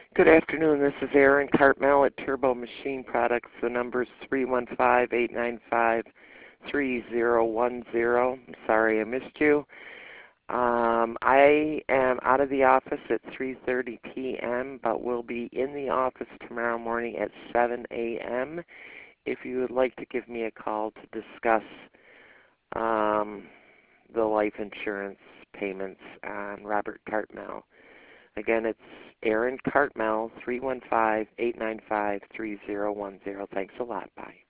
Good afternoon. This is Erin Cartmel at Turbo Machine Products. The number is 315-895-3010. I'm sorry I missed you. I am out of the office at 3:30 p.m., but will be in the office tomorrow morning at 7 a.m. if you would like to give me a call to discuss the life insurance payments on Robert Cartmel. Again, it's Erin Cartmel, 315-895-3010. Thanks a lot. Bye.